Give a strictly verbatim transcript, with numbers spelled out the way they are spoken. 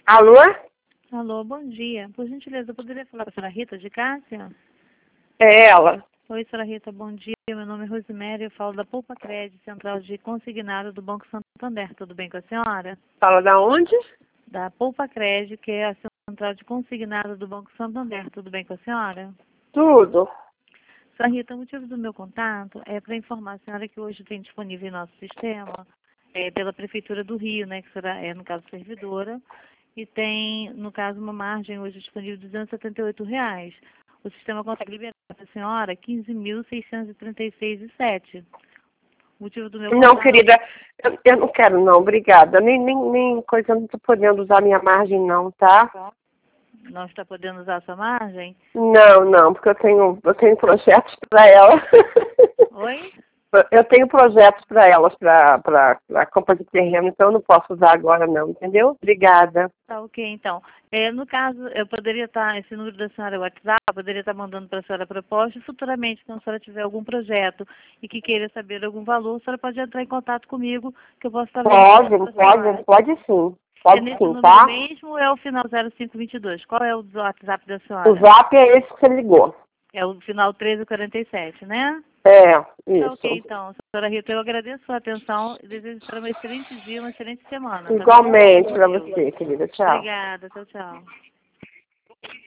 Alô? Alô, bom dia. Por gentileza, eu poderia falar com a senhora Rita de Cássia? É ela. Oi, senhora Rita, bom dia. Meu nome é Rosemary, eu falo da Poupa Crédito, Central de Consignado do Banco Santander. Tudo bem com a senhora? Fala da onde? Da Poupa Crédito, que é a Central de Consignado do Banco Santander. Tudo bem com a senhora? Tudo. Senhora Rita, o motivo do meu contato é para informar a senhora que hoje tem disponível em nosso sistema, é, pela Prefeitura do Rio, né, que será, é, no caso, servidora, e tem, no caso, uma margem hoje disponível de duzentos e setenta e oito reais. O sistema consegue liberar para a senhora quinze mil seiscentos e trinta e seis reais e sete centavos. O motivo do meu Não, contato... querida, eu, eu não quero não, obrigada. Nem, nem, nem coisa, eu não estou podendo usar minha margem não, tá? Não está podendo usar essa margem? Não, não, porque eu tenho, eu tenho projetos para ela. Oi? Eu tenho projetos para elas, para a compra de terreno, então eu não posso usar agora não, entendeu? Obrigada. Tá ok, então. É, no caso, eu poderia estar, esse número da senhora é o WhatsApp, eu poderia estar mandando para a senhora a proposta e futuramente, quando a senhora tiver algum projeto e que queira saber algum valor, a senhora pode entrar em contato comigo, que eu posso estar Pode, verificando para a pode, senhora. pode sim. É Pode nesse sim, número tá? mesmo ou é o final zero cinco dois dois? Qual é o do WhatsApp da O senhora? zap é esse que você ligou. É o final treze quarenta e sete, né? É, Tá ok, isso. então. Senhora Rita, eu agradeço a sua atenção e desejo a senhora um excelente dia, uma excelente semana, tá bom? Igualmente Com para Deus. você, querida. Tchau. Obrigada, tchau, tchau.